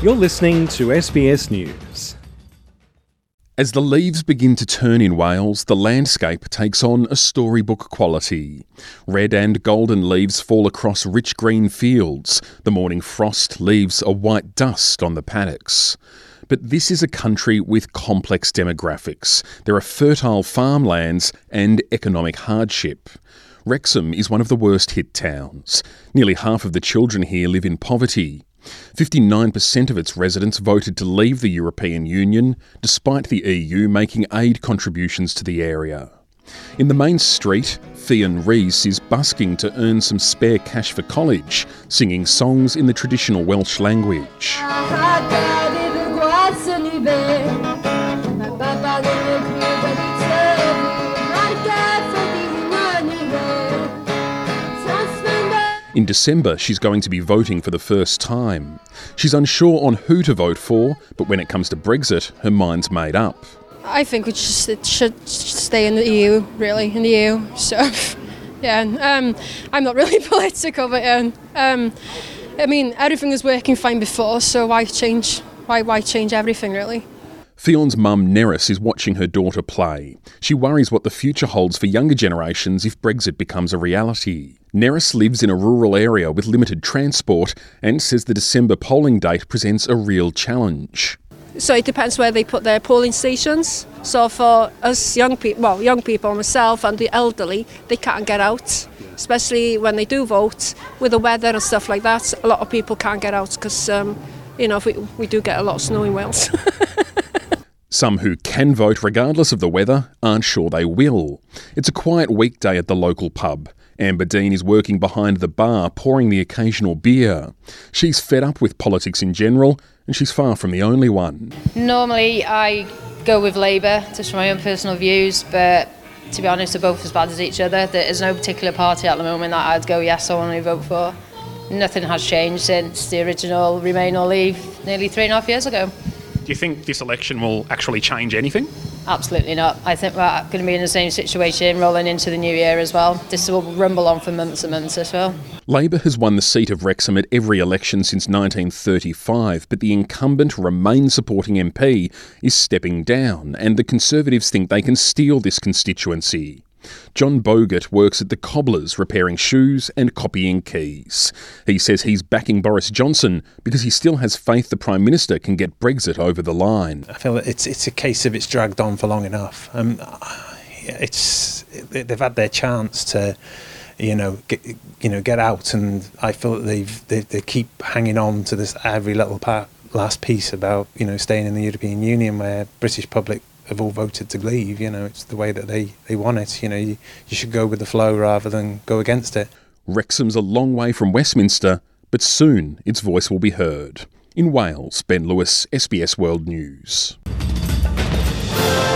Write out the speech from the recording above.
You're listening to SBS News. As the leaves begin to turn in Wales, the landscape takes on a storybook quality. Red and golden leaves fall across rich green fields. The morning frost leaves a white dust on the paddocks. But this is a country with complex demographics. There are fertile farmlands and economic hardship. Wrexham is one of the worst hit towns. Nearly half of the children here live in poverty. 59% of its residents voted to leave the European Union, despite the EU making aid contributions to the area. In the main street, Fionn Rees is busking to earn some spare cash for college, singing songs in the traditional Welsh language. In December, she's going to be voting for the first time. She's unsure on who to vote for, but when it comes to Brexit, her mind's made up. I think it should stay in the EU, really, in the EU. So, yeah, I'm not really political, but I mean, everything was working fine before, so why change? Why change everything, really? Fionn's mum, Nerys, is watching her daughter play. She worries what the future holds for younger generations if Brexit becomes a reality. Nerys lives in a rural area with limited transport and says the December polling date presents a real challenge. So it depends where they put their polling stations. So for us young people, myself and the elderly, they can't get out, especially when they do vote. With the weather and stuff like that, a lot of people can't get out because, we do get a lot of snow in Wales. Some who can vote regardless of the weather aren't sure they will. It's a quiet weekday at the local pub. Amber Dean is working behind the bar, pouring the occasional beer. She's fed up with politics in general, and she's far from the only one. Normally I go with Labour, just for my own personal views, but to be honest, they're both as bad as each other. There is no particular party at the moment that I'd go yes, I want to vote for. Nothing has changed since the original Remain or Leave nearly 3.5 years ago. Do you think this election will actually change anything? Absolutely not. I think we're going to be in the same situation rolling into the new year as well. This will rumble on for months and months as well. Labour has won the seat of Wrexham at every election since 1935, but the incumbent Remain supporting MP is stepping down, and the Conservatives think they can steal this constituency. John Bogut works at the Cobblers, repairing shoes and copying keys. He says he's backing Boris Johnson because he still has faith the Prime Minister can get Brexit over the line. I feel that it's a case of it's dragged on for long enough. They've had their chance to, get out, and I feel that they keep hanging on to this every little last piece about staying in the European Union, where British public have all voted to leave. It's the way that they want it. You should go with the flow rather than go against it. Wrexham's a long way from Westminster, but soon its voice will be heard. In Wales, Ben Lewis, SBS World News.